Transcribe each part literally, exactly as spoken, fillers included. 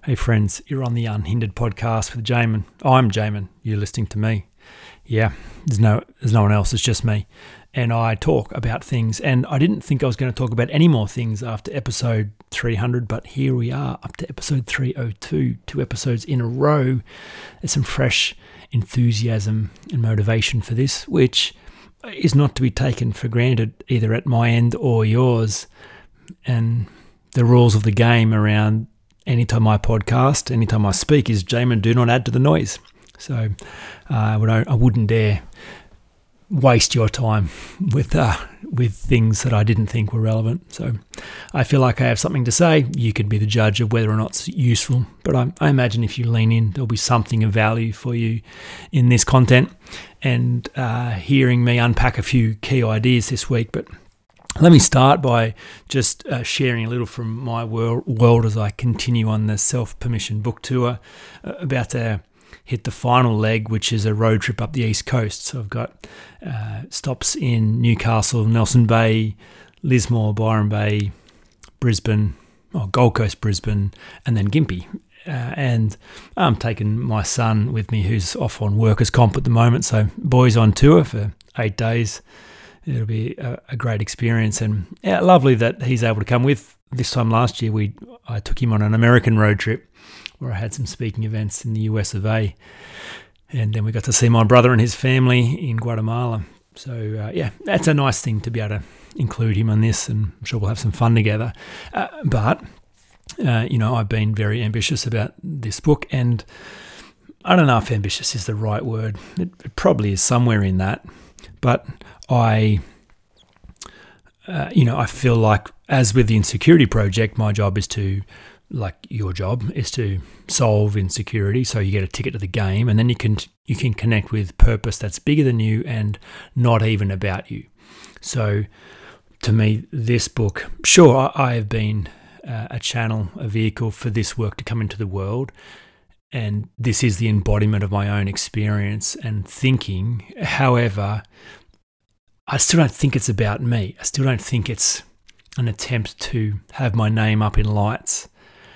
Hey friends, you're on the Unhindered podcast with Jamin. I'm Jamin. You're listening to me. Yeah, there's no there's no one else. It's just me. And I talk about things. And I didn't think I was going to talk about any more things after episode three hundred, but here we are up to episode three oh two, two episodes in a row. There's some fresh enthusiasm and motivation for this, which is not to be taken for granted either at my end or yours. And the rules of the game around anytime I podcast, anytime I speak is, Jamin, do not add to the noise. So uh, I, would, I wouldn't dare waste your time with uh, with things that I didn't think were relevant. So I feel like I have something to say. You can be the judge of whether or not it's useful. But I, I imagine if you lean in, there'll be something of value for you in this content. And uh, hearing me unpack a few key ideas this week. But let me start by just uh, sharing a little from my world, world as I continue on the Self-Permission book tour, uh, about to hit the final leg, which is a road trip up the East Coast. So I've got uh, stops in Newcastle, Nelson Bay, Lismore, Byron Bay, Brisbane, oh, Gold Coast, Brisbane, and then Gympie. Uh, and I'm taking my son with me who's off on workers' comp at the moment. So boys on tour for eight days. It'll be a, a great experience, and yeah, lovely that he's able to come with. This time last year, we I took him on an American road trip where I had some speaking events in the U S of A, and then we got to see my brother and his family in Guatemala. So uh, yeah, that's a nice thing to be able to include him on this, and I'm sure we'll have some fun together. Uh, but uh, you know, I've been very ambitious about this book, and I don't know if ambitious is the right word. It, it probably is somewhere in that, but I, uh, you know, I feel like, as with the Insecurity Project, my job is to, like your job, is to solve insecurity. So you get a ticket to the game, and then you can you can connect with purpose that's bigger than you and not even about you. So, to me, this book, sure, I have been uh, a channel, a vehicle for this work to come into the world. And this is the embodiment of my own experience and thinking. However, I still don't think it's about me. I still don't think it's an attempt to have my name up in lights.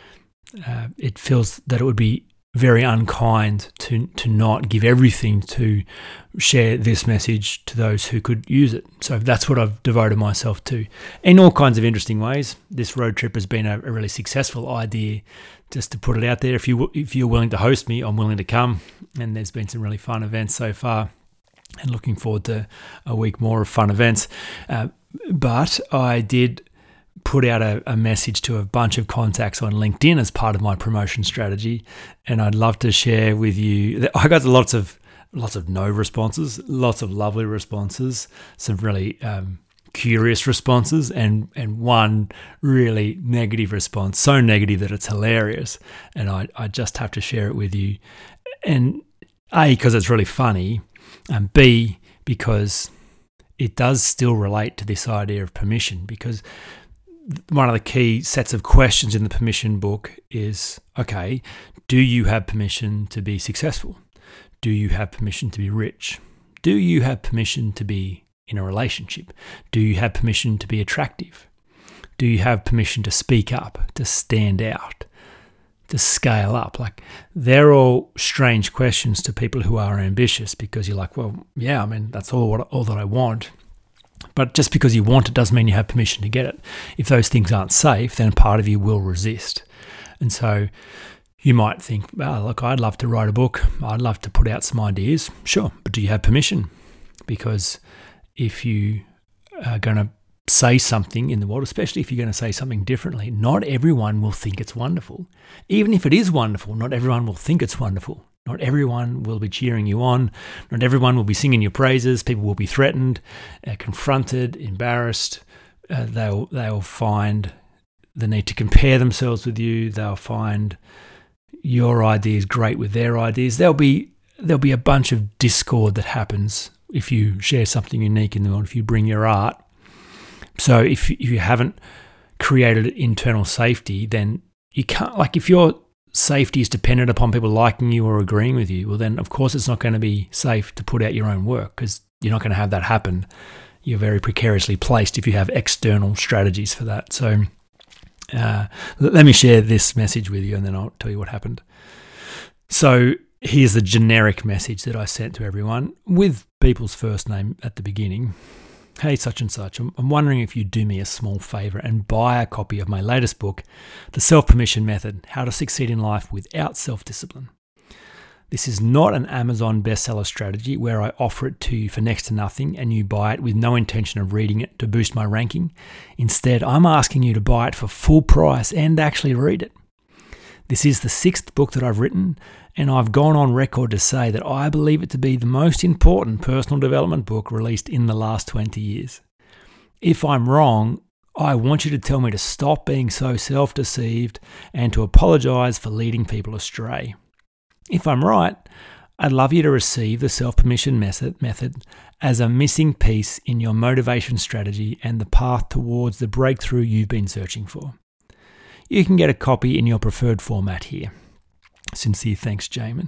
Uh, it feels that it would be very unkind to to not give everything to share this message to those who could use it. So that's what I've devoted myself to in all kinds of interesting ways. This road trip has been a, a really successful idea. Just to put it out there, if you if you're willing to host me, I'm willing to come. And there's been some really fun events so far, and looking forward to a week more of fun events. Uh, but I did put out a, a message to a bunch of contacts on LinkedIn as part of my promotion strategy, and I'd love to share with you. I got lots of lots of no responses, lots of lovely responses, some really um, curious responses, and and one really negative response, so negative that it's hilarious, and I, I just have to share it with you. And A, because it's really funny, and B, because it does still relate to this idea of permission, because one of the key sets of questions in the permission book is, okay, do you have permission to be successful? Do you have permission to be rich? Do you have permission to be in a relationship? Do you have permission to be attractive? Do you have permission to speak up, to stand out, to scale up? Like, they're all strange questions to people who are ambitious, because you're like, well, yeah, I mean, that's all what all that I want. But just because you want it doesn't mean you have permission to get it. If those things aren't safe, then part of you will resist. And so you might think, well, look, I'd love to write a book. I'd love to put out some ideas. Sure, but do you have permission? Because if you are going to say something in the world, especially if you're going to say something differently, not everyone will think it's wonderful. Even if it is wonderful, not everyone will think it's wonderful. Not everyone will be cheering you on. Not everyone will be singing your praises. People will be threatened, uh, confronted, embarrassed. Uh, they'll they'll find the need to compare themselves with you. They'll find your ideas great with their ideas. There'll be there'll be a bunch of discord that happens if you share something unique in the world, if you bring your art. So if if you haven't created internal safety, then you can't, like, if you're safety is dependent upon people liking you or agreeing with you, well, then of course it's not going to be safe to put out your own work, because you're not going to have that happen. You're very precariously placed if you have external strategies for that. So Uh, let me share this message with you and then I'll tell you what happened. So here's the generic message that I sent to everyone with people's first name at the beginning. Hey, such and such, I'm, I'm wondering if you'd do me a small favour and buy a copy of my latest book, The Self-Permission Method, How to Succeed in Life Without Self-Discipline. This is not an Amazon bestseller strategy where I offer it to you for next to nothing and you buy it with no intention of reading it to boost my ranking. Instead, I'm asking you to buy it for full price and actually read it. This is the sixth book that I've written, and I've gone on record to say that I believe it to be the most important personal development book released in the last twenty years. If I'm wrong, I want you to tell me to stop being so self-deceived and to apologise for leading people astray. If I'm right, I'd love you to receive the self-permission method, method as a missing piece in your motivation strategy and the path towards the breakthrough you've been searching for. You can get a copy in your preferred format here. Sincere thanks, Jamin.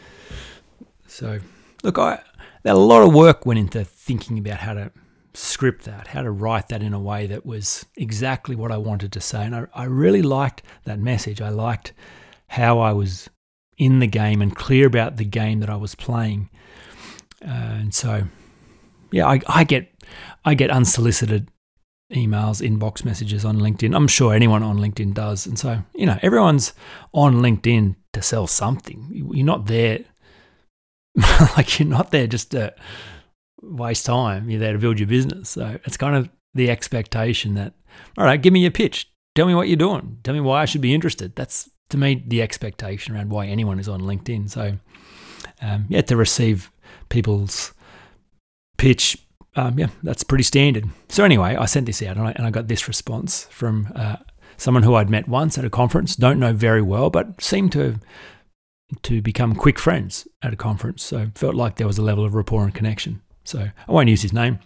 So, look, I, a lot of work went into thinking about how to script that, how to write that in a way that was exactly what I wanted to say. And I, I really liked that message. I liked how I was in the game and clear about the game that I was playing. Uh, and so, yeah, I, I get I get unsolicited emails, inbox messages on LinkedIn. I'm sure anyone on LinkedIn does. And so, you know, everyone's on LinkedIn to sell something. You're not there, like you're not there just to waste time. You're there to build your business. So it's kind of the expectation that, all right, give me your pitch. Tell me what you're doing. Tell me why I should be interested. That's, to me, the expectation around why anyone is on LinkedIn. So, um, yeah, to receive people's pitch, um, yeah, that's pretty standard. So anyway, I sent this out and I, and I got this response from uh, someone who I'd met once at a conference, don't know very well, but seemed to to become quick friends at a conference. So felt like there was a level of rapport and connection. So I won't use his name.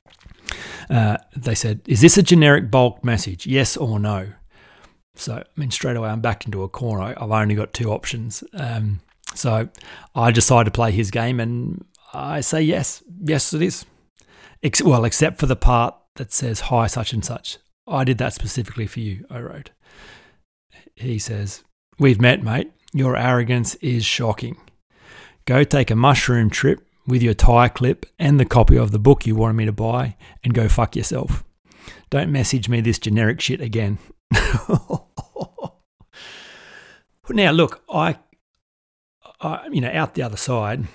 Uh, they said, is this a generic bulk message? Yes or no? So, I mean, straight away, I'm backed into a corner. I've only got two options. Um, so I decide to play his game and I say yes. Yes, it is. Ex- well, except for the part that says, hi, such and such. I did that specifically for you, I wrote. He says, we've met, mate. Your arrogance is shocking. Go take a mushroom trip with your tie clip and the copy of the book you wanted me to buy and go fuck yourself. Don't message me this generic shit again. Now, look, I, I, you know, out the other side,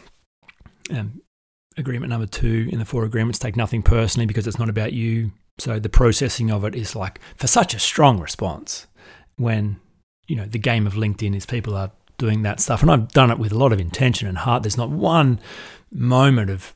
um, agreement number two in the four agreements, take nothing personally because it's not about you. So the processing of it is like for such a strong response when, you know, the game of LinkedIn is people are doing that stuff. And I've done it with a lot of intention and heart. There's not one moment of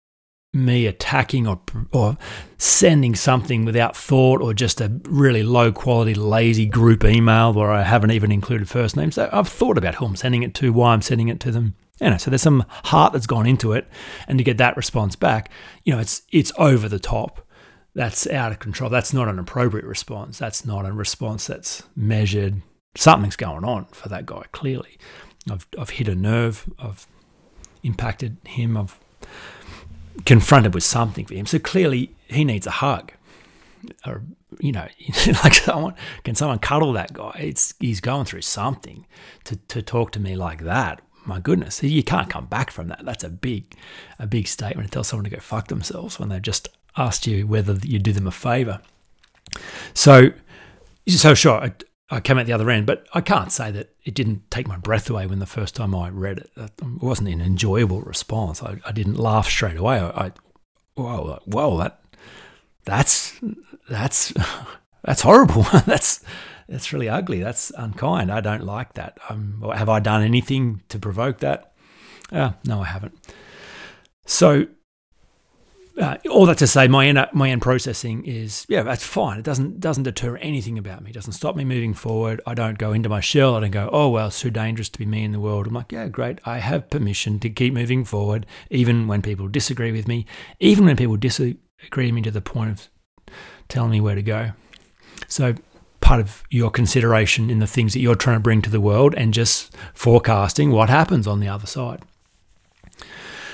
me attacking or or sending something without thought or just a really low quality, lazy group email where I haven't even included first names. So I've thought about who I'm sending it to, why I'm sending it to them. You know, so there's some heart that's gone into it, and to get that response back, you know, it's it's over the top. That's out of control. That's not an appropriate response. That's not a response that's measured. Something's going on for that guy, clearly. I've I've hit a nerve. I've impacted him. I've confronted with something for him. So clearly he needs a hug. Or, you know, like someone, can someone cuddle that guy? It's he's going through something to, to talk to me like that. My goodness, you can't come back from that. That's a big, a big statement to tell someone to go fuck themselves when they've just asked you whether you do them a favor. So, so sure, I, I came out the other end, but I can't say that it didn't take my breath away when the first time I read it. It wasn't an enjoyable response. I, I didn't laugh straight away. I, I whoa, whoa, that that's that's that's horrible. that's that's really ugly. That's unkind. I don't like that. Um, have I done anything to provoke that? Uh, no, I haven't. So. Uh, all that to say, my end, my end processing is, yeah, that's fine. It doesn't doesn't deter anything about me. It doesn't stop me moving forward. I don't go into my shell. I don't go, oh, well, it's too dangerous to be me in the world. I'm like, yeah, great. I have permission to keep moving forward, even when people disagree with me, even when people disagree with me to the point of telling me where to go. So part of your consideration in the things that you're trying to bring to the world and just forecasting what happens on the other side.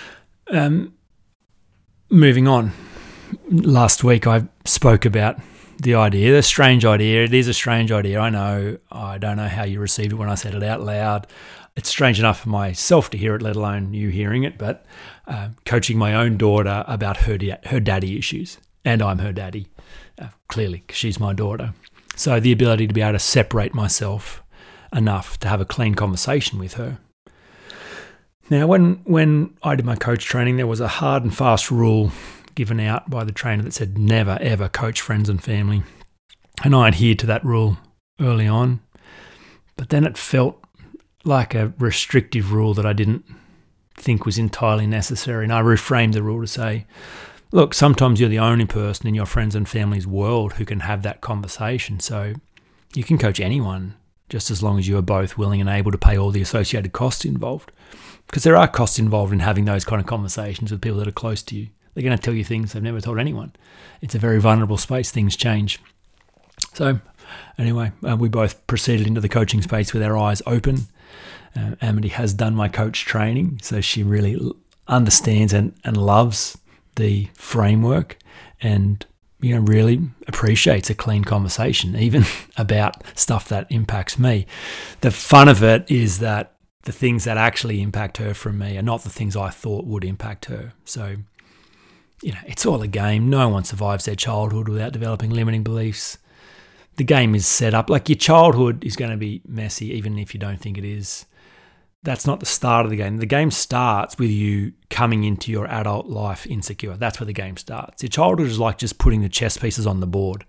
Um. Moving on, last week I spoke about the idea, the strange idea. It is a strange idea. I know. I don't know how you received it when I said it out loud. It's strange enough for myself to hear it, let alone you hearing it. But uh, coaching my own daughter about her da- her daddy issues, and I'm her daddy, uh, clearly, because she's my daughter. So the ability to be able to separate myself enough to have a clean conversation with her. Now, when when I did my coach training, there was a hard and fast rule given out by the trainer that said never, ever coach friends and family. And I adhered to that rule early on. But then it felt like a restrictive rule that I didn't think was entirely necessary. And I reframed the rule to say, look, sometimes you're the only person in your friends and family's world who can have that conversation. So you can coach anyone just as long as you are both willing and able to pay all the associated costs involved. Because there are costs involved in having those kind of conversations with people that are close to you. They're going to tell you things they've never told anyone. It's a very vulnerable space. Things change. So anyway, uh, we both proceeded into the coaching space with our eyes open. Uh, Amity has done my coach training, so she really understands and, and loves the framework and, you know, really appreciates a clean conversation, even about stuff that impacts me. The fun of it is that the things that actually impact her from me are not the things I thought would impact her. So, you know, it's all a game. No one survives their childhood without developing limiting beliefs. The game is set up. Like, your childhood is going to be messy, even if you don't think it is. That's not the start of the game. The game starts with you coming into your adult life insecure. That's where the game starts. Your childhood is like just putting the chess pieces on the board.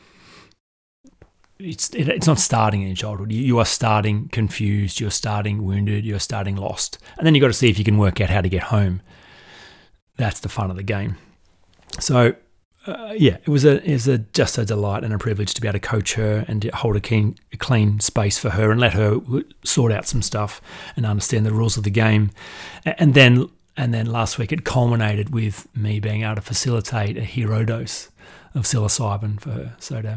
It's it, it's not starting in your childhood. You, you are starting confused. You're starting wounded. You're starting lost. And then you've got to see if you can work out how to get home. That's the fun of the game. So, uh, yeah, it was a it was a, just a delight and a privilege to be able to coach her and to hold a, keen, a clean space for her and let her sort out some stuff and understand the rules of the game. And then and then last week it culminated with me being able to facilitate a hero dose of psilocybin for her, so to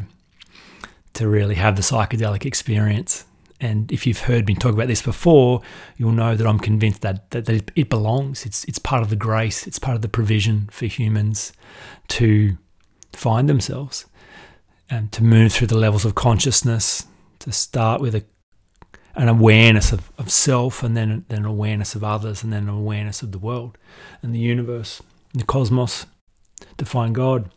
to really have the psychedelic experience. And if you've heard me talk about this before, you'll know that I'm convinced that, that, that it belongs. It's it's part of the grace. It's part of the provision for humans to find themselves and to move through the levels of consciousness, to start with a, an awareness of, of self, and then, then an awareness of others, and then an awareness of the world and the universe and the cosmos, to find God.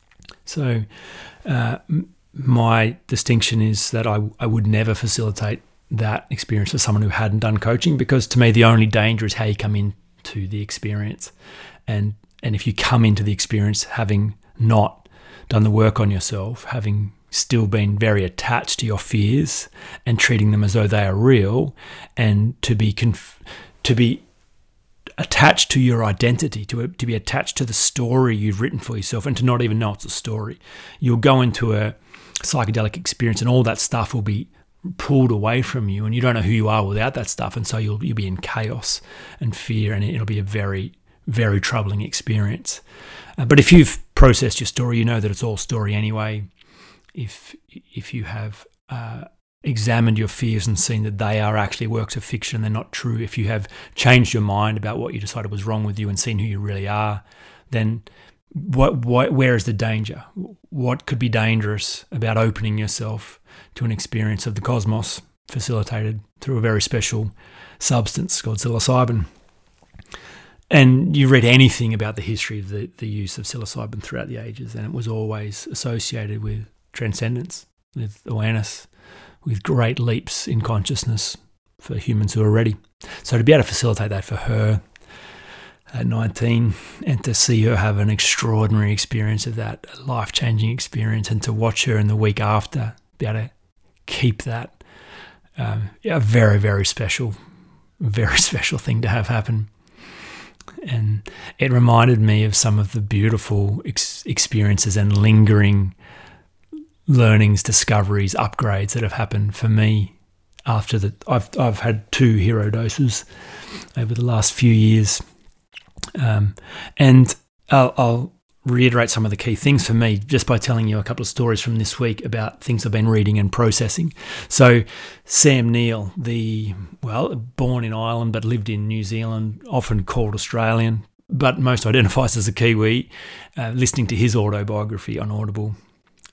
So uh, my distinction is that I, I would never facilitate that experience for someone who hadn't done coaching, because to me the only danger is how you come into the experience. And and if you come into the experience having not done the work on yourself, having still been very attached to your fears and treating them as though they are real, and to be conf- to be attached to your identity, to to be attached to the story you've written for yourself, and to not even know it's a story, you'll go into a psychedelic experience and all that stuff will be pulled away from you, and you don't know who you are without that stuff, and so you'll you'll be in chaos and fear, and it'll be a very, very troubling experience. Uh, but if you've processed your story, you know that it's all story anyway. If if you have uh, examined your fears and seen that they are actually works of fiction, they're not true, if you have changed your mind about what you decided was wrong with you and seen who you really are, then What, what, where is the danger? What could be dangerous about opening yourself to an experience of the cosmos facilitated through a very special substance called psilocybin? And you read anything about the history of the, the use of psilocybin throughout the ages, and it was always associated with transcendence, with awareness, with great leaps in consciousness for humans who are ready. So to be able to facilitate that for her at nineteen, and to see her have an extraordinary experience of that, a life-changing experience, and to watch her in the week after be able to keep that, um, a very, very special, very special thing to have happen. And it reminded me of some of the beautiful ex- experiences and lingering learnings, discoveries, upgrades that have happened for me after that. I've I've had two hero doses over the last few years. Um, and I'll, I'll reiterate some of the key things for me just by telling you a couple of stories from this week about things I've been reading and processing. So Sam Neill, the, well, born in Ireland but lived in New Zealand, often called Australian, but most identifies as a Kiwi, uh, listening to his autobiography on Audible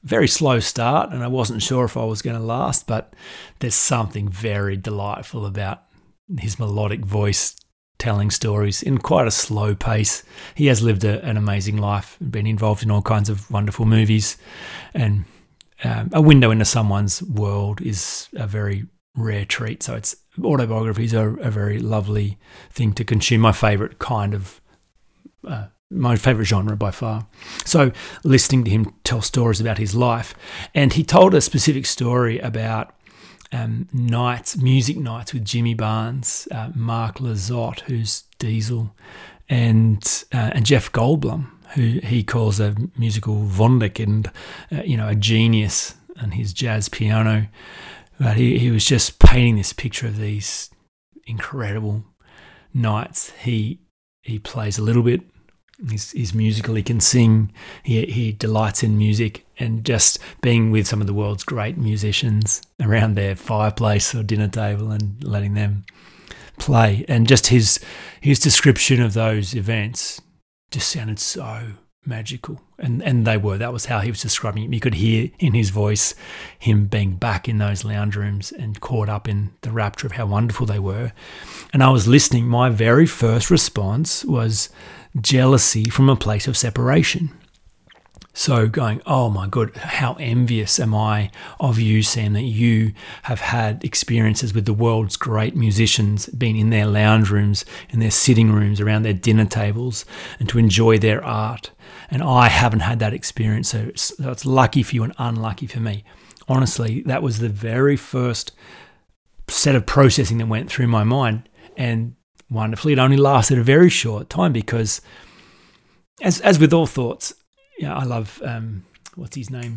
very slow start, and I wasn't sure if I was going to last, but there's something very delightful about his melodic voice telling stories in quite a slow pace. He has lived a, an amazing life, been involved in all kinds of wonderful movies, and um, a window into someone's world is a very rare treat. So it's autobiographies are a very lovely thing to consume. My favourite kind of, uh, my favourite genre by far. So listening to him tell stories about his life, and he told a specific story about Um, nights, music nights with Jimmy Barnes, uh, Mark Lizotte, who's Diesel, and uh, and Jeff Goldblum, who he calls a musical wunderkind, uh, you know, a genius, and his jazz piano. But he, he was just painting this picture of these incredible nights. He he plays a little bit. He's, he's musical. He can sing. He he delights in music, and just being with some of the world's great musicians around their fireplace or dinner table and letting them play. And just his his description of those events just sounded so magical, and and they were. That was how he was describing it. You could hear in his voice him being back in those lounge rooms and caught up in the rapture of how wonderful they were. And I was listening. My very first response was jealousy from a place of separation. So going, oh my God, how envious am I of you, Sam, that you have had experiences with the world's great musicians, been in their lounge rooms, in their sitting rooms, around their dinner tables, and to enjoy their art. And I haven't had that experience, so it's, so it's lucky for you and unlucky for me. Honestly, that was the very first set of processing that went through my mind. And wonderfully, it only lasted a very short time, because as as with all thoughts, yeah, I love, um, what's his name?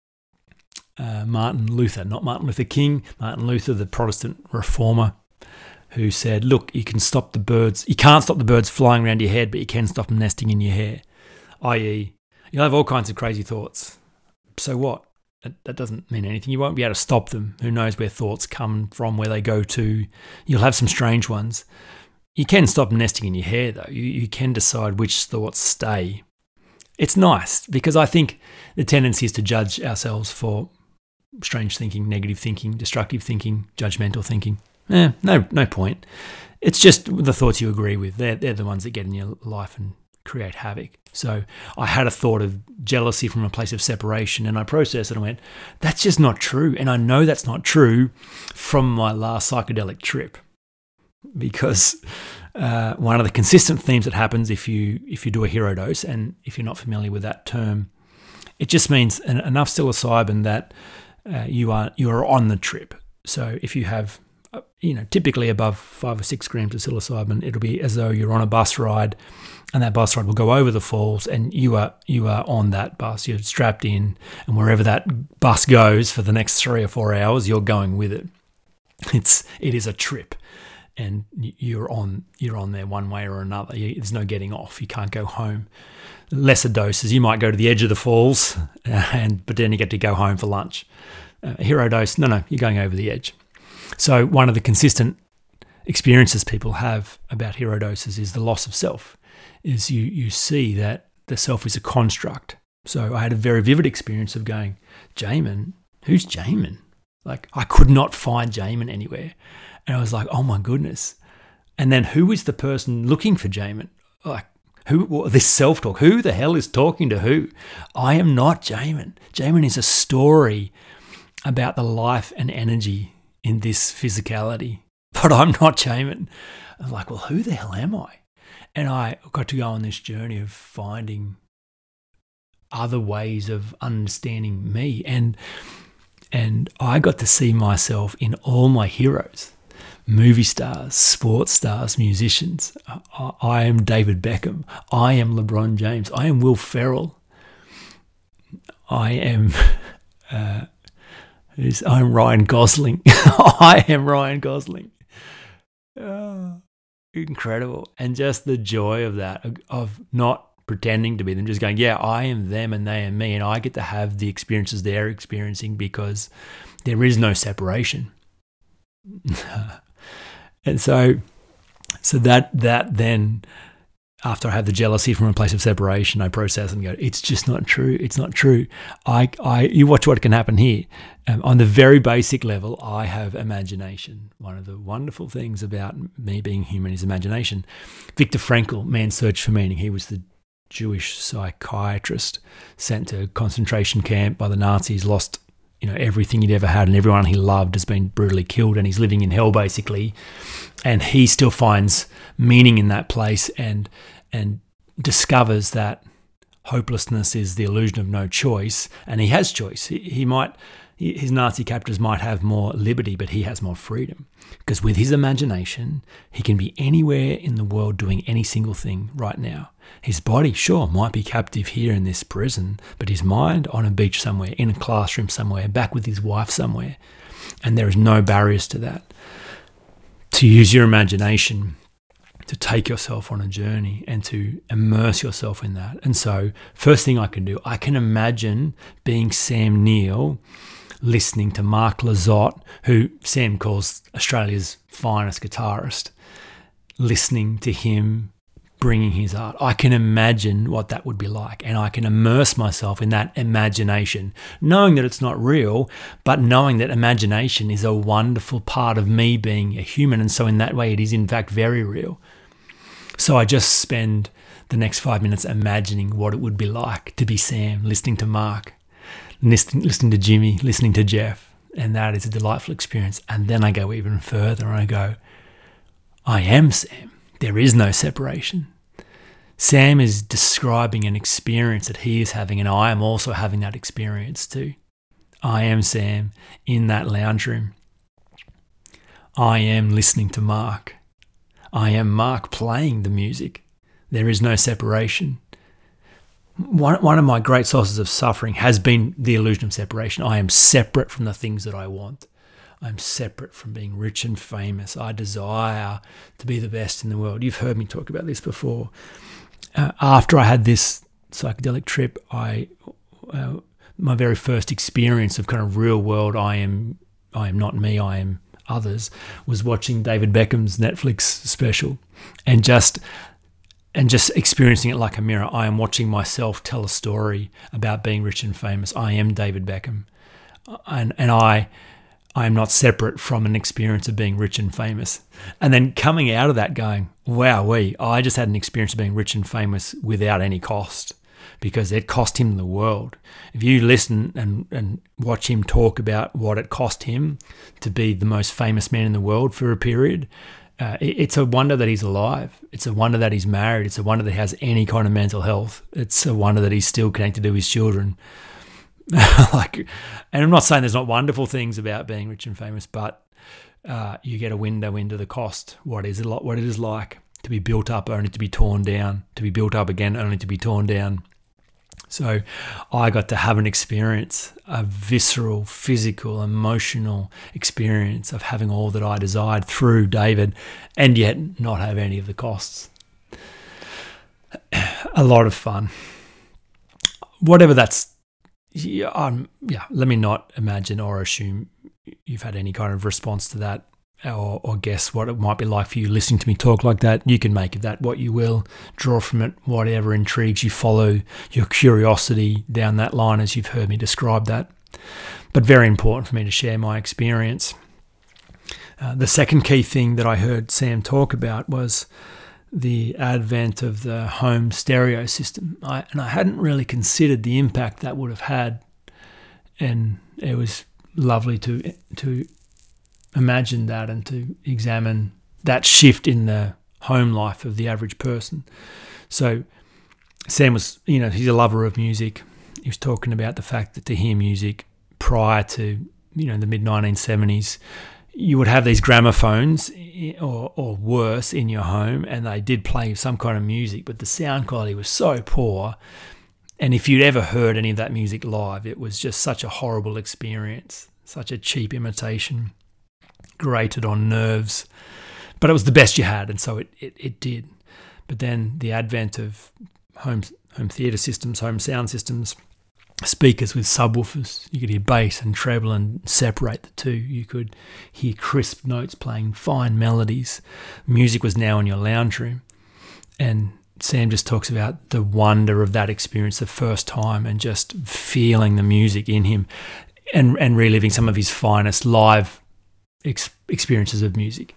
Uh, Martin Luther, not Martin Luther King, Martin Luther, the Protestant reformer, who said, look, you can stop the birds, you can't stop the birds flying around your head, but you can stop them nesting in your hair, that is, you'll have all kinds of crazy thoughts. So what? That, that doesn't mean anything. You won't be able to stop them. Who knows where thoughts come from, where they go to. You'll have some strange ones. You can stop nesting in your hair, though. You, you can decide which thoughts stay. It's nice, because I think the tendency is to judge ourselves for strange thinking, negative thinking, destructive thinking, judgmental thinking. Eh, no, no point. It's just the thoughts you agree with. They're, they're the ones that get in your life and create havoc. So I had a thought of jealousy from a place of separation, and I processed it and went, that's just not true. And I know that's not true from my last psychedelic trip. Because uh, one of the consistent themes that happens if you if you do a hero dose, and if you're not familiar with that term, it just means an, enough psilocybin that uh, you are you are on the trip. So if you have, uh, you know, typically above five or six grams of psilocybin, it'll be as though you're on a bus ride, and that bus ride will go over the falls, and you are you are on that bus. You're strapped in, and wherever that bus goes for the next three or four hours, you're going with it. It's it is a trip. And you're on you're on there one way or another. There's no getting off. You can't go home. Lesser doses, you might go to the edge of the falls, and but then you get to go home for lunch. Uh, hero dose, no, no, you're going over the edge. So one of the consistent experiences people have about hero doses is the loss of self. Is you you see that the self is a construct. So I had a very vivid experience of going, Jamin, who's Jamin? Like, I could not find Jamin anywhere. And I was like, oh my goodness. And then who is the person looking for Jamin? Like, who, well, this self-talk, who the hell is talking to who? I am not Jamin. Jamin is a story about the life and energy in this physicality. But I'm not Jamin. I'm like, well, who the hell am I? And I got to go on this journey of finding other ways of understanding me. And and I got to see myself in all my heroes. Movie stars, sports stars, musicians. I, I am David Beckham. I am LeBron James. I am Will Ferrell. I am uh, I'm Ryan Gosling. I am Ryan Gosling. Oh, incredible. And just the joy of that, of not pretending to be them, just going, yeah, I am them and they are me, and I get to have the experiences they're experiencing because there is no separation. And so, so that that then after I have the jealousy from a place of separation, I process and go, it's just not true. It's not true. I, I, you watch what can happen here. Um, on the very basic level, I have imagination. One of the wonderful things about me being human is imagination. Viktor Frankl, Man's Search for Meaning, he was the Jewish psychiatrist sent to a concentration camp by the Nazis, lost you know everything he'd ever had, and everyone he loved has been brutally killed, and he's living in hell basically. And he still finds meaning in that place, and and discovers that hopelessness is the illusion of no choice, and he has choice. He, he might, his Nazi captors might have more liberty, but he has more freedom, because with his imagination, he can be anywhere in the world doing any single thing right now. His body, sure, might be captive here in this prison, but his mind on a beach somewhere, in a classroom somewhere, back with his wife somewhere, and there is no barriers to that. To use your imagination to take yourself on a journey and to immerse yourself in that. And so first thing I can do, I can imagine being Sam Neill listening to Mark Lizotte, who Sam calls Australia's finest guitarist, listening to him bringing his art. I can imagine what that would be like, and I can immerse myself in that imagination, knowing that it's not real, but knowing that imagination is a wonderful part of me being a human, and so in that way it is in fact very real. So I just spend the next five minutes imagining what it would be like to be Sam, listening to Mark, listening, listening to Jimmy, listening to Jeff, and that is a delightful experience. And then I go even further and I go, I am Sam. There is no separation. Sam is describing an experience that he is having, and I am also having that experience too. I am Sam in that lounge room. I am listening to Mark. I am Mark playing the music. There is no separation. One, one of my great sources of suffering has been the illusion of separation. I am separate from the things that I want. I'm separate from being rich and famous. I desire to be the best in the world. You've heard me talk about this before. Uh, after I had this psychedelic trip, I uh, my very first experience of kind of real world, I am, I am not me, I am others, was watching David Beckham's Netflix special, and just and just experiencing it like a mirror. I am watching myself tell a story about being rich and famous. I am David Beckham, and and I. I am not separate from an experience of being rich and famous. And then coming out of that going, wow, we, I just had an experience of being rich and famous without any cost, because it cost him the world. If you listen and, and watch him talk about what it cost him to be the most famous man in the world for a period, uh, it, it's a wonder that he's alive. It's a wonder that he's married. It's a wonder that he has any kind of mental health. It's a wonder that he's still connected to his children. like, and I'm not saying there's not wonderful things about being rich and famous, but uh, you get a window into the cost. What is it? What it is like to be built up only to be torn down, to be built up again only to be torn down. So I got to have an experience, a visceral, physical, emotional experience of having all that I desired through David, and yet not have any of the costs. A lot of fun. Whatever that's. Yeah, um, yeah, let me not imagine or assume you've had any kind of response to that, or, or guess what it might be like for you listening to me talk like that. You can make of that what you will, draw from it whatever intrigues you, follow your curiosity down that line as you've heard me describe that. But very important for me to share my experience. Uh, the second key thing that I heard Sam talk about was the advent of the home stereo system. I, and I hadn't really considered the impact that would have had, and it was lovely to to imagine that and to examine that shift in the home life of the average person. So Sam was, you know, he's a lover of music. He was talking about the fact that to hear music prior to, you know, the mid nineteen seventies, you would have these gramophones or, or worse in your home, and they did play some kind of music, but the sound quality was so poor. And if you'd ever heard any of that music live, it was just such a horrible experience, such a cheap imitation, grated on nerves. But it was the best you had, and so it, it, it did. But then the advent of home home theatre systems, home sound systems, speakers with subwoofers. You could hear bass and treble and separate the two. You could hear crisp notes playing fine melodies. Music was now in your lounge room. And Sam just talks about the wonder of that experience the first time and just feeling the music in him and, and reliving some of his finest live ex- experiences of music.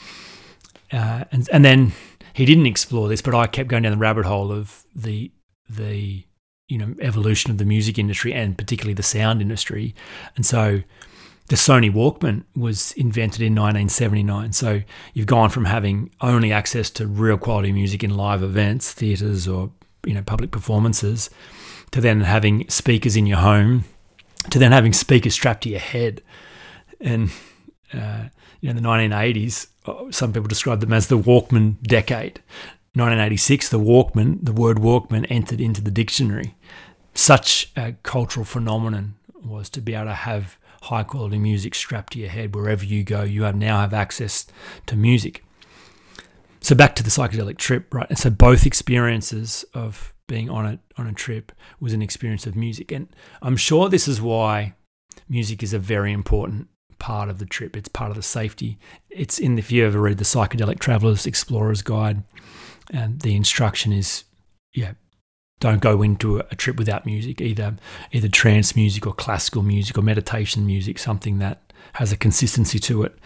Uh, and and then he didn't explore this, but I kept going down the rabbit hole of the the you know evolution of the music industry and particularly the sound industry. And so the Sony Walkman was invented in nineteen seventy-nine. So you've gone from having only access to real quality music in live events, theatres or you know public performances, to then having speakers in your home, to then having speakers strapped to your head. And uh, you know, in the nineteen eighties, some people describe them as the Walkman decade. nineteen eighty-six, the Walkman, the word Walkman entered into the dictionary. Such a cultural phenomenon was to be able to have high quality music strapped to your head wherever you go. You have now have access to music. So back to the psychedelic trip, right? And so both experiences of being on a on a trip was an experience of music, and I'm sure this is why music is a very important part of the trip. It's part of the safety. It's in, if you ever read the Psychedelic Traveler's Explorer's Guide, and the instruction is, yeah, don't go into a trip without music, either either trance music or classical music or meditation music, something that has a consistency to it,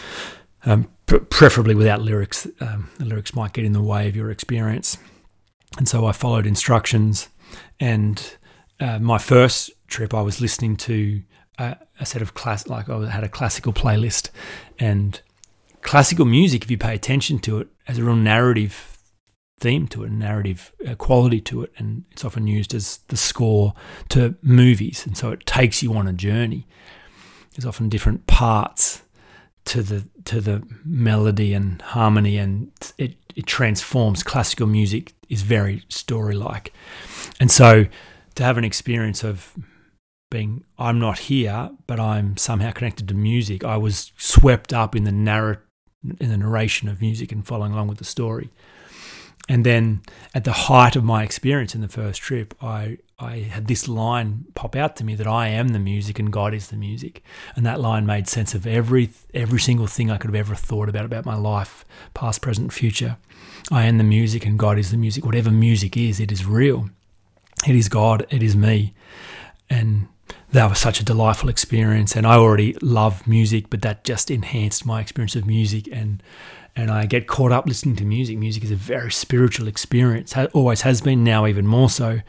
um, pr- preferably without lyrics. Um, the lyrics might get in the way of your experience. And so I followed instructions, and uh, my first trip I was listening to a, a set of class, like I had a classical playlist, and classical music, if you pay attention to it, has a real narrative theme to it, a narrative uh, quality to it, and it's often used as the score to movies, and so it takes you on a journey. There's often different parts to the to the melody and harmony, and it, it transforms. Classical music is very story-like, and so to have an experience of being, I'm not here, but I'm somehow connected to music, I was swept up in the narr- in the narration of music and following along with the story. And then at the height of my experience in the first trip, I, I had this line pop out to me that I am the music and God is the music. And that line made sense of every every single thing I could have ever thought about, about my life, past, present, future. I am the music and God is the music. Whatever music is, it is real. It is God, it is me. And that was such a delightful experience. And I already love music, but that just enhanced my experience of music. And And I get caught up listening to music. Music is a very spiritual experience. It always has been, now even more so.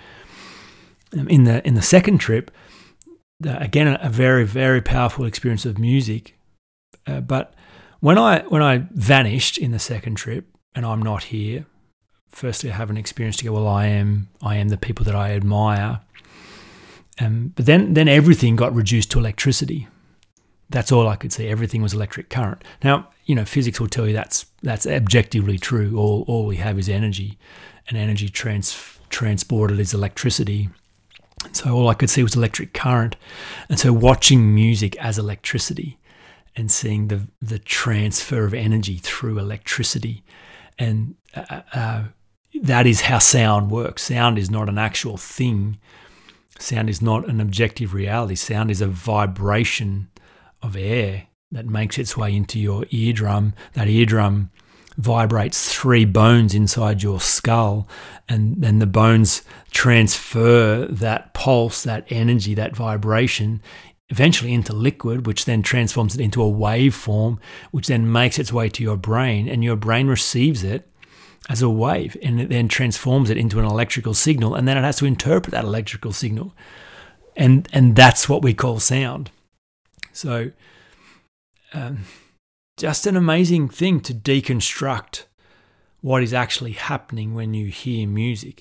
In the in the second trip, the, again, a very, very powerful experience of music. Uh, but when I when I vanished in the second trip, and I'm not here, firstly, I have an experience to go, well, I am I am the people that I admire. Um, but then then everything got reduced to electricity. That's all I could see. Everything was electric current. Now, you know, physics will tell you that's that's objectively true. All all we have is energy, and energy trans, transported is electricity. And so all I could see was electric current. And so watching music as electricity and seeing the the transfer of energy through electricity, and uh, uh, that is how sound works. Sound is not an actual thing. Sound is not an objective reality. Sound is a vibration of air that makes its way into your eardrum. That eardrum vibrates three bones inside your skull, and then the bones transfer that pulse, that energy, that vibration eventually into liquid, which then transforms it into a waveform, which then makes its way to your brain, and your brain receives it as a wave, and it then transforms it into an electrical signal, and then it has to interpret that electrical signal, and and that's what we call sound. So um, just an amazing thing to deconstruct what is actually happening when you hear music.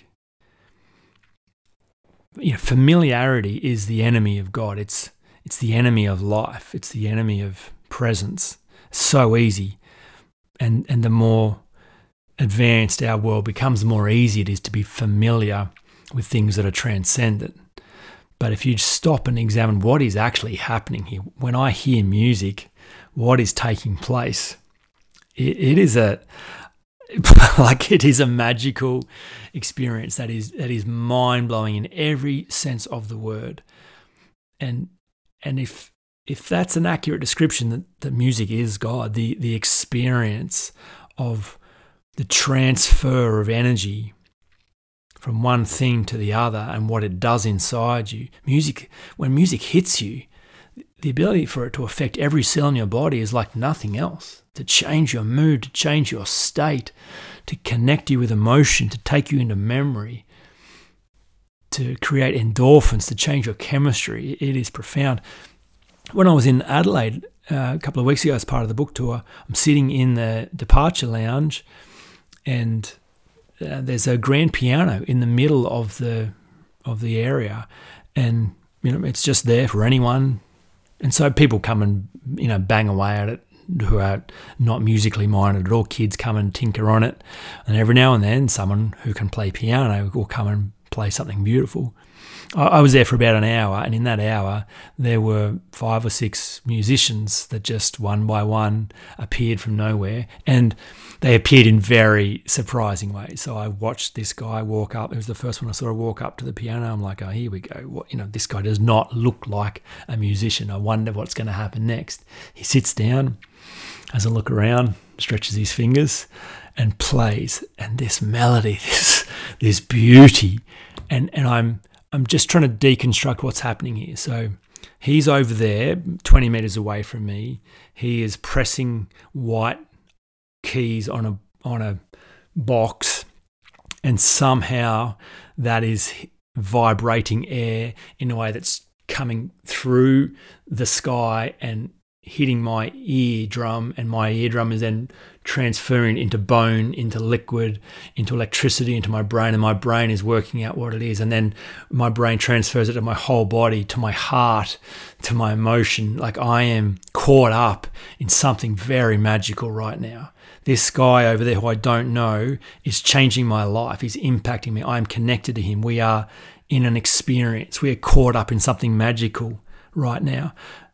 You know, familiarity is the enemy of God. It's it's the enemy of life. It's the enemy of presence. So easy. And and the more advanced our world becomes, the more easy it is to be familiar with things that are transcendent. But if you stop and examine what is actually happening here, when I hear music, what is taking place, it, it is a like it is a magical experience that is that is mind-blowing in every sense of the word. And and if if that's an accurate description, that, that music is God, the the experience of the transfer of energy from one thing to the other and what it does inside you. Music, when music hits you, the ability for it to affect every cell in your body is like nothing else. To change your mood, to change your state, to connect you with emotion, to take you into memory, to create endorphins, to change your chemistry. It is profound. When I was in Adelaide uh, a couple of weeks ago as part of the book tour, I'm sitting in the departure lounge, and uh, there's a grand piano in the middle of the of the area, and you know it's just there for anyone. And so people come and you know bang away at it who are not musically minded at all. Kids come and tinker on it, and every now and then someone who can play piano will come and play something beautiful. I was there for about an hour, and in that hour there were five or six musicians that just one by one appeared from nowhere, and they appeared in very surprising ways. So I watched this guy walk up. It was the first one I saw walk up to the piano. I'm like, oh, here we go. What, you know, this guy does not look like a musician. I wonder what's going to happen next. He sits down, has a look around, stretches his fingers, and plays. And this melody, this this beauty, and and I'm. I'm just trying to deconstruct what's happening here. So he's over there, twenty meters away from me. He is pressing white keys on a on a box, and somehow that is vibrating air in a way that's coming through the sky and hitting my eardrum, and my eardrum is then transferring into bone, into liquid, into electricity, into my brain, and my brain is working out what it is, and then my brain transfers it to my whole body, to my heart, to my emotion. Like I am caught up in something very magical right now. This guy over there who I don't know is changing my life. He's impacting me. I'm connected to him. We are in an experience. We are caught up in something magical right now.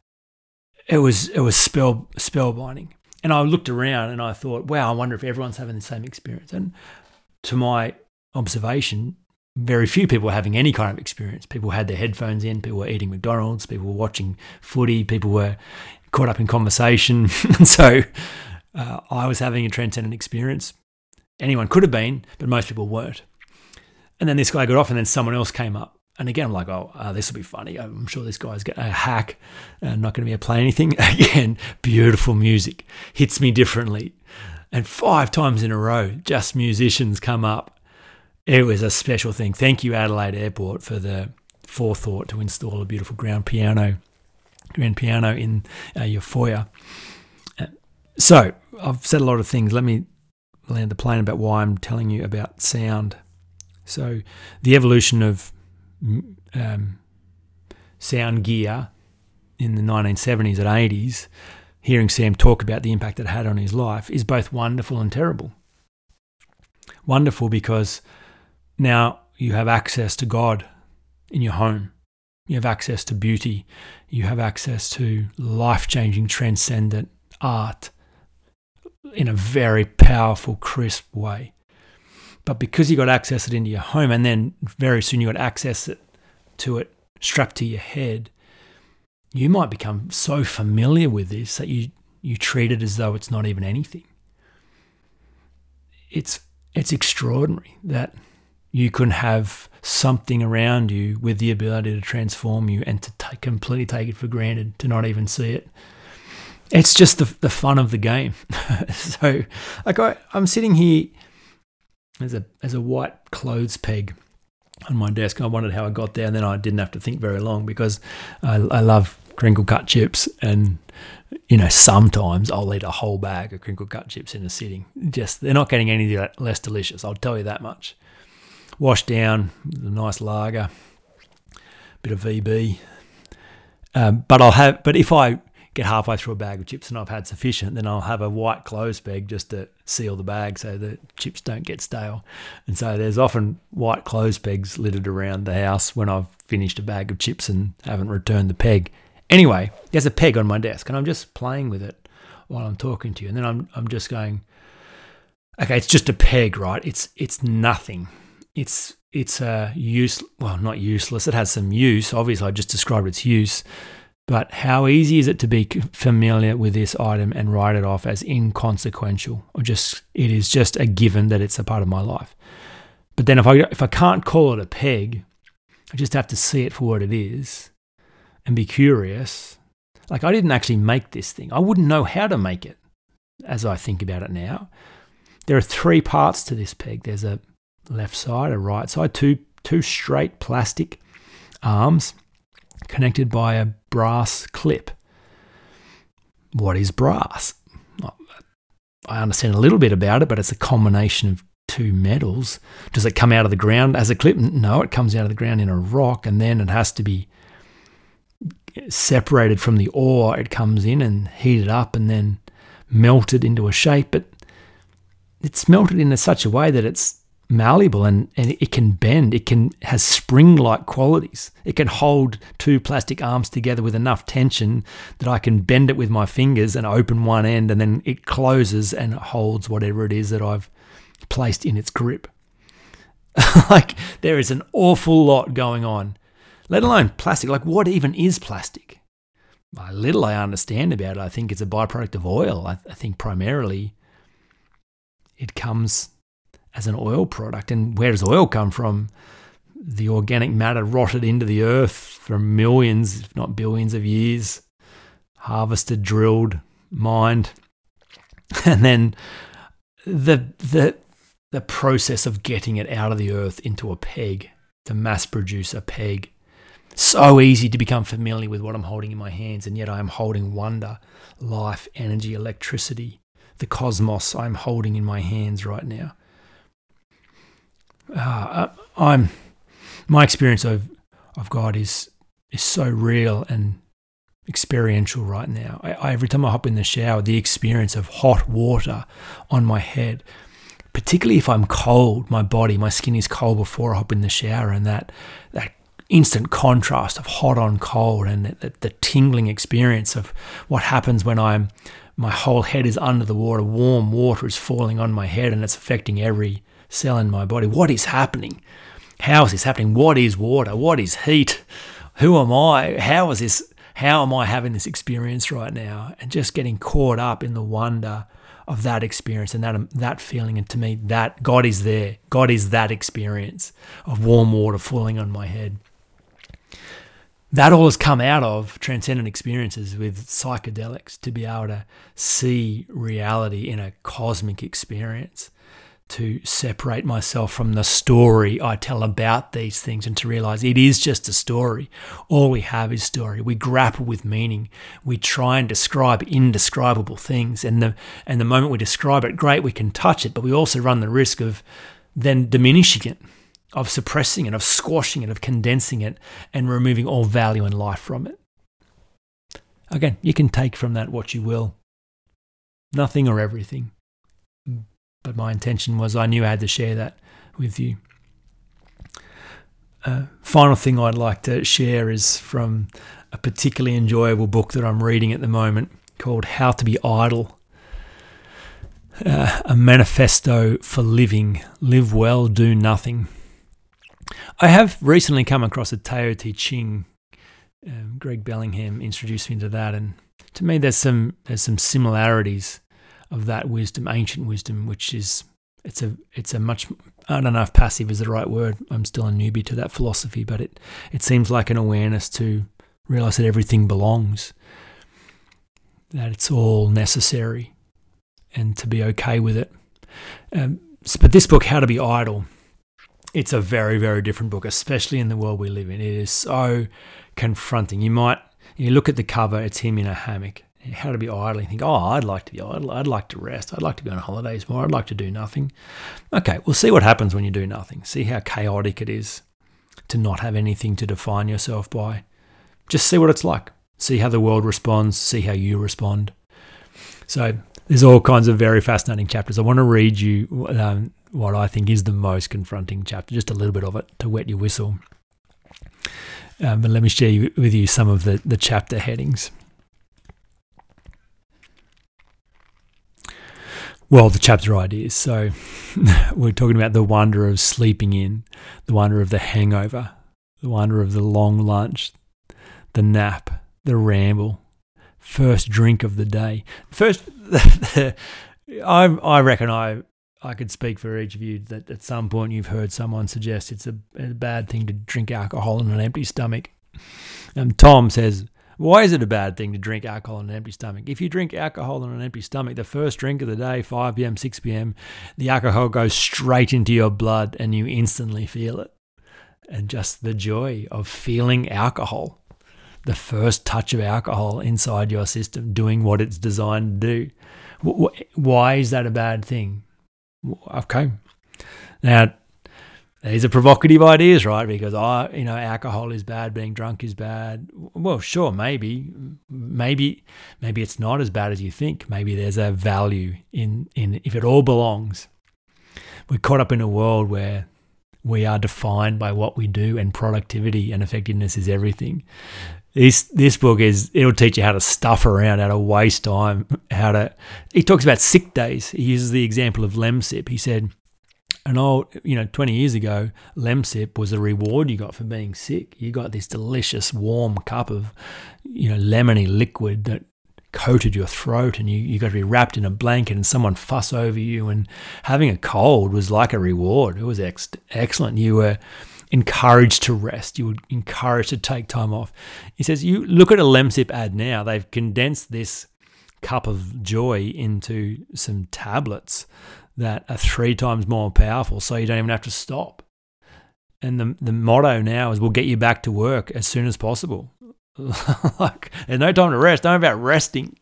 It was it was spell spellbinding. And I looked around and I thought, wow, I wonder if everyone's having the same experience. And to my observation, very few people were having any kind of experience. People had their headphones in, people were eating McDonald's, people were watching footy, people were caught up in conversation. And so uh, I was having a transcendent experience. Anyone could have been, but most people weren't. And then this guy got off, and then someone else came up. And again, I'm like, oh, uh, this will be funny. I'm sure this guy's got a hack, uh, not going to be able to play anything. Again, beautiful music. Hits me differently. And five times in a row, just musicians come up. It was a special thing. Thank you, Adelaide Airport, for the forethought to install a beautiful grand piano, grand piano in uh, your foyer. Uh, so I've said a lot of things. Let me land the plane about why I'm telling you about sound. So the evolution of Um, sound gear in the nineteen seventies and eighties, hearing Sam talk about the impact it had on his life is both wonderful and terrible. Wonderful because now you have access to God in your home. You have access to beauty. You have access to life-changing, transcendent art in a very powerful, crisp way. But because you got access it into your home, and then very soon you got access it to it strapped to your head, you might become so familiar with this that you you treat it as though it's not even anything. It's it's extraordinary that you can have something around you with the ability to transform you and to take, completely take it for granted, to not even see it. It's just the the fun of the game. So, like I, I'm sitting here. There's a there's a white clothes peg on my desk. I wondered how I got there, and then I didn't have to think very long because I, I love crinkle cut chips, and you know sometimes I'll eat a whole bag of crinkle cut chips in a sitting. Just they're not getting any less delicious. I'll tell you that much. Washed down, a nice lager, bit of V B. Um, but I'll have. But if I get halfway through a bag of chips and I've had sufficient, then I'll have a white clothes peg just to seal the bag so the chips don't get stale. And so there's often white clothes pegs littered around the house when I've finished a bag of chips and haven't returned the peg. Anyway, there's a peg on my desk and I'm just playing with it while I'm talking to you. And then I'm I'm just going, okay, it's just a peg, right? It's it's nothing. It's it's a use well, not useless. It has some use. Obviously, I just described its use. But how easy is it to be familiar with this item and write it off as inconsequential, or just it is just a given that it's a part of my life? But then if I if I can't call it a peg, I just have to see it for what it is and be curious. Like, I didn't actually make this thing. I wouldn't know how to make it as I think about it now. There are three parts to this peg. There's a left side, a right side, two two straight plastic arms connected by a brass clip. What is brass? I understand a little bit about it, but it's a combination of two metals. Does it come out of the ground as a clip? No, it comes out of the ground in a rock, and then it has to be separated from the ore. It comes in and heated up and then melted into a shape, but it's melted in such a way that it's malleable and, and it can bend. It can has spring-like qualities. It can hold two plastic arms together with enough tension that I can bend it with my fingers and open one end, and then it closes and it holds whatever it is that I've placed in its grip. Like, there is an awful lot going on, let alone plastic. Like, what even is plastic? A little I understand about it. I think it's a byproduct of oil. I, I think primarily it comes as an oil product. And where does oil come from? The organic matter rotted into the earth for millions, if not billions of years, harvested, drilled, mined. And then the the the process of getting it out of the earth into a peg, to mass produce a peg. So easy to become familiar with what I'm holding in my hands, and yet I am holding wonder, life, energy, electricity, the cosmos I'm holding in my hands right now. Uh, I'm my experience of of God is is so real and experiential right now. I, I, every time I hop in the shower, the experience of hot water on my head, particularly if I'm cold, my body, my skin is cold before I hop in the shower, and that that instant contrast of hot on cold, and the, the, the tingling experience of what happens when I'm my whole head is under the water. Warm water is falling on my head and it's affecting every cell in my body. What is happening? How is this happening? What is water? What is heat? Who am I? How is this? How am I having this experience right now? And just getting caught up in the wonder of that experience and that that feeling. And to me, that God is there. God is that experience of warm water falling on my head. That all has come out of transcendent experiences with psychedelics, to be able to see reality in a cosmic experience, to separate myself from the story I tell about these things, and to realize it is just a story. All we have is story. We grapple with meaning. We try and describe indescribable things. And the, and the moment we describe it, great, we can touch it, but we also run the risk of then diminishing it, of suppressing it, of squashing it, of condensing it, and removing all value and life from it. Again, you can take from that what you will. Nothing or everything. But my intention was I knew I had to share that with you. Uh, final thing I'd like to share is from a particularly enjoyable book that I'm reading at the moment called How to Be Idle. Uh, a manifesto for living. Live well, do nothing. I have recently come across a Tao Te Ching. Um, Greg Bellingham introduced me to that, and to me there's some there's some similarities of that wisdom, ancient wisdom, which is it's a it's a much I don't know if passive is the right word. I'm still a newbie to that philosophy, but it it seems like an awareness to realize that everything belongs, that it's all necessary, and to be okay with it. Um, but this book, How to Be Idle, it's a very, very different book, especially in the world we live in. It is so confronting. You might, you look at the cover, it's him in a hammock. How to be idle. You think, oh, I'd like to be idle. I'd like to rest. I'd like to be on holidays more. I'd like to do nothing. Okay, we'll see what happens when you do nothing. See how chaotic it is to not have anything to define yourself by. Just see what it's like. See how the world responds. See how you respond. So there's all kinds of very fascinating chapters. I want to read you um, what I think is the most confronting chapter, just a little bit of it to wet your whistle. Um, but let me share you, with you some of the, the chapter headings. Well, the chapter ideas. So we're talking about the wonder of sleeping in, the wonder of the hangover, the wonder of the long lunch, the nap, the ramble, first drink of the day. First, I I reckon I I could speak for each of you that at some point you've heard someone suggest it's a, a bad thing to drink alcohol on an empty stomach. Um, Tom says, why is it a bad thing to drink alcohol on an empty stomach? If you drink alcohol on an empty stomach, the first drink of the day, five p.m., six p.m., the alcohol goes straight into your blood and you instantly feel it. And just the joy of feeling alcohol, the first touch of alcohol inside your system, doing what it's designed to do. Why is that a bad thing? Okay. Now, these are provocative ideas, right? Because, I, you know, alcohol is bad, being drunk is bad. Well, sure, maybe. Maybe maybe it's not as bad as you think. Maybe there's a value in, in if it all belongs. We're caught up in a world where we are defined by what we do, and productivity and effectiveness is everything. This this book is, it'll teach you how to stuff around, how to waste time, how to, he talks about sick days. He uses the example of Lemsip. He said, an old, you know, twenty years ago, Lemsip was the reward you got for being sick. You got this delicious warm cup of, you know, lemony liquid that coated your throat, and you, you got to be wrapped in a blanket and someone fuss over you, and having a cold was like a reward. It was ex- excellent. You were encouraged to rest. You were encouraged to take time off. He says, you look at a Lemsip ad now, they've condensed this cup of joy into some tablets that are three times more powerful, so you don't even have to stop. And the the motto now is, we'll get you back to work as soon as possible. Like, there's no time to rest. Don't about resting.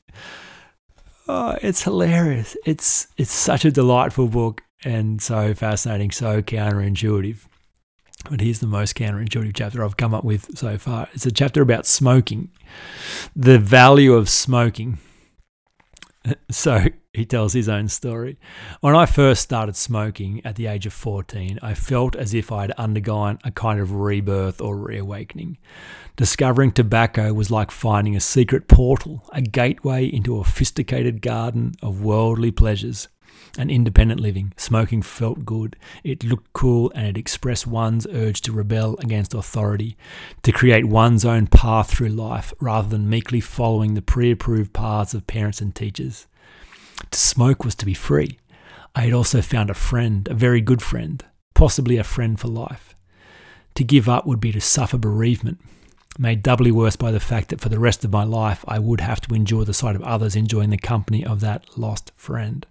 Oh, it's hilarious. It's it's such a delightful book and so fascinating, so counterintuitive. But here's the most counterintuitive chapter I've come up with so far. It's a chapter about smoking, the value of smoking. So he tells his own story. When I first started smoking at the age of fourteen, I felt as if I had undergone a kind of rebirth or reawakening. Discovering tobacco was like finding a secret portal, a gateway into a sophisticated garden of worldly pleasures and independent living. Smoking felt good, it looked cool, and it expressed one's urge to rebel against authority, to create one's own path through life rather than meekly following the pre-approved paths of parents and teachers. To smoke was to be free. I had also found a friend, a very good friend, possibly a friend for life. To give up would be to suffer bereavement, made doubly worse by the fact that for the rest of my life I would have to endure the sight of others enjoying the company of that lost friend.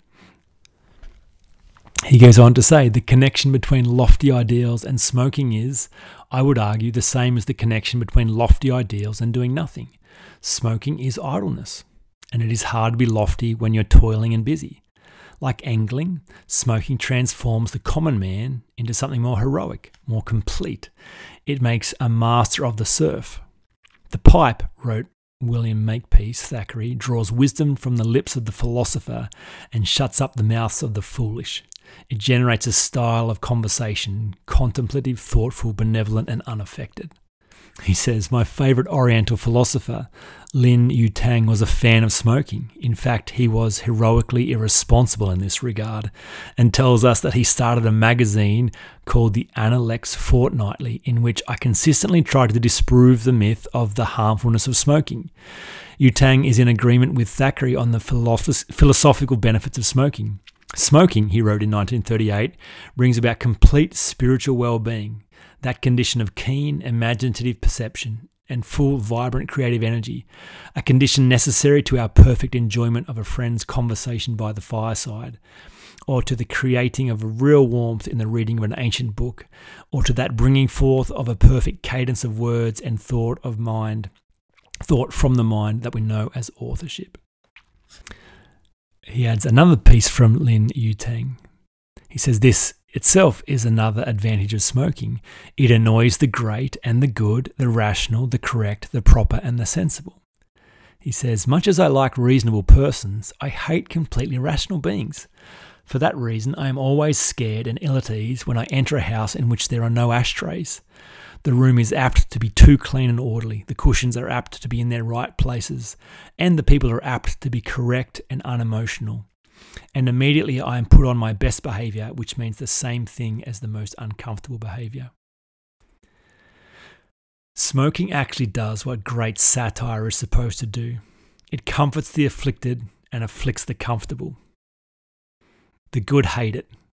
He goes on to say, the connection between lofty ideals and smoking is, I would argue, the same as the connection between lofty ideals and doing nothing. Smoking is idleness, and it is hard to be lofty when you're toiling and busy. Like angling, smoking transforms the common man into something more heroic, more complete. It makes a master of the surf. The pipe, wrote William Makepeace Thackeray, draws wisdom from the lips of the philosopher and shuts up the mouths of the foolish. It generates a style of conversation, contemplative, thoughtful, benevolent, and unaffected. He says, my favourite Oriental philosopher, Lin Yutang, was a fan of smoking. In fact, he was heroically irresponsible in this regard, and tells us that he started a magazine called the Analects Fortnightly, in which I consistently tried to disprove the myth of the harmfulness of smoking. Yutang is in agreement with Thackeray on the philosoph- philosophical benefits of smoking. Smoking, he wrote in nineteen thirty-eight, brings about complete spiritual well-being, that condition of keen, imaginative perception and full, vibrant, creative energy, a condition necessary to our perfect enjoyment of a friend's conversation by the fireside, or to the creating of a real warmth in the reading of an ancient book, or to that bringing forth of a perfect cadence of words and thought of mind, thought from the mind that we know as authorship. He adds another piece from Lin Yutang. He says, this itself is another advantage of smoking. It annoys the great and the good, the rational, the correct, the proper, and the sensible. He says, much as I like reasonable persons, I hate completely irrational beings. For that reason, I am always scared and ill at ease when I enter a house in which there are no ashtrays. The room is apt to be too clean and orderly, the cushions are apt to be in their right places, and the people are apt to be correct and unemotional. And immediately I am put on my best behaviour, which means the same thing as the most uncomfortable behaviour. Smoking actually does what great satire is supposed to do. It comforts the afflicted and afflicts the comfortable. The good hate it,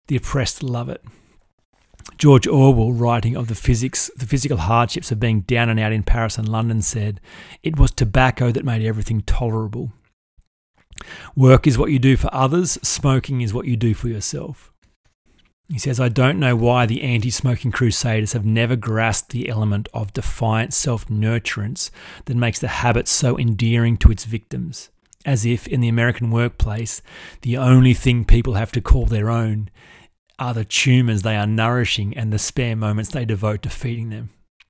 The oppressed love it. George Orwell, writing of the physics, the physical hardships of being down and out in Paris and London, said, "It was tobacco that made everything tolerable." Work is what you do for others. Smoking is what you do for yourself. He says, "I don't know why the anti-smoking crusaders have never grasped the element of defiant self-nurturance that makes the habit so endearing to its victims. As if, in the American workplace, the only thing people have to call their own are the tumours they are nourishing and the spare moments they devote to feeding them."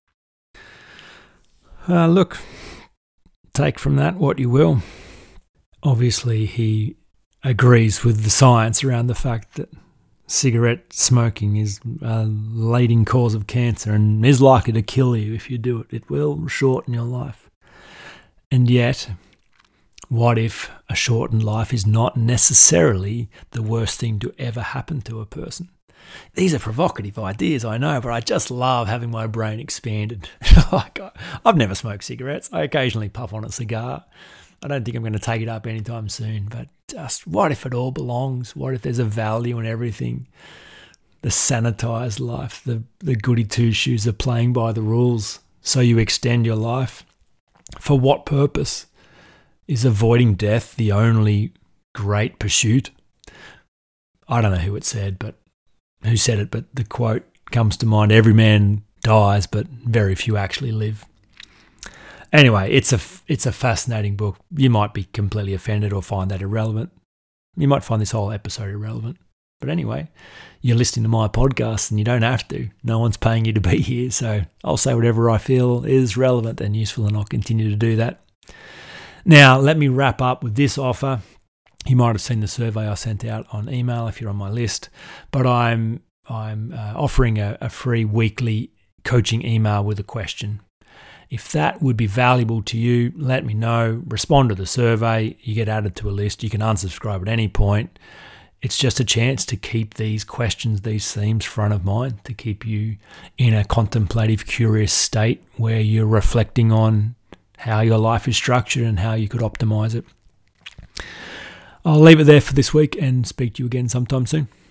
Uh, look, take from that what you will. Obviously, he agrees with the science around the fact that cigarette smoking is a leading cause of cancer and is likely to kill you if you do it. It will shorten your life. And yet, what if a shortened life is not necessarily the worst thing to ever happen to a person? These are provocative ideas, I know, but I just love having my brain expanded. Like, I've never smoked cigarettes. I occasionally puff on a cigar. I don't think I'm going to take it up anytime soon, but just what if it all belongs? What if there's a value in everything? The sanitized life, the, the goody two-shoes are playing by the rules, so you extend your life. For what purpose? Is avoiding death the only great pursuit? I don't know who it said, but who said it, but the quote comes to mind: every man dies, but very few actually live. Anyway, it's a, it's a fascinating book. You might be completely offended or find that irrelevant. You might find this whole episode irrelevant. But anyway, you're listening to my podcast and you don't have to. No one's paying you to be here, so I'll say whatever I feel is relevant and useful, and I'll continue to do that. Now, let me wrap up with this offer. You might have seen the survey I sent out on email if you're on my list, but I'm I'm uh, offering a, a free weekly coaching email with a question. If that would be valuable to you, let me know. Respond to the survey. You get added to a list. You can unsubscribe at any point. It's just a chance to keep these questions, these themes front of mind, to keep you in a contemplative, curious state where you're reflecting on how your life is structured and how you could optimize it. I'll leave it there for this week and speak to you again sometime soon.